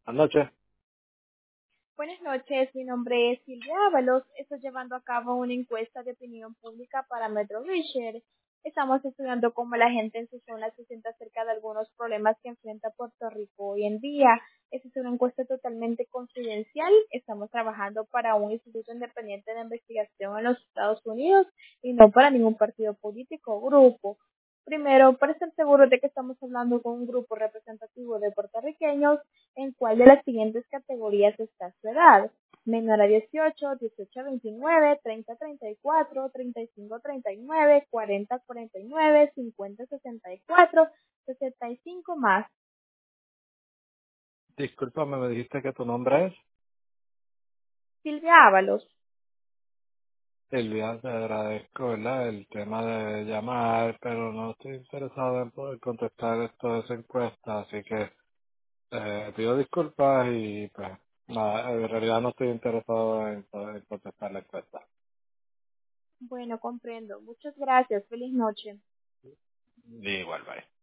Anoche. Buenas noches, mi nombre es Silvia Ábalos. Estoy llevando a cabo una encuesta de opinión pública para Metro Research. Estamos estudiando cómo la gente en su zona se siente acerca de algunos problemas que enfrenta Puerto Rico hoy en día. Esta es una encuesta totalmente confidencial. Estamos trabajando para un instituto independiente de investigación en los Estados Unidos y no para ningún partido político o grupo. Primero, para estar seguros de que estamos hablando con un grupo representativo de puertorriqueños, ¿en cuál de las siguientes categorías está su edad? Menor a 18, 18 a 29, 30 a 34, 35 a 39, 40 a 49, 50 a 64, 65 más. Discúlpame, me dijiste que tu nombre es Silvia Ábalos. Silvia. Te agradezco, ¿verdad? El tema de llamar, pero no estoy interesado en poder contestar esto de esa encuesta, así que pido disculpas y pues nada, en realidad no estoy interesado en poder contestar la encuesta. Bueno, comprendo. Muchas gracias. Feliz noche. Igual, bye.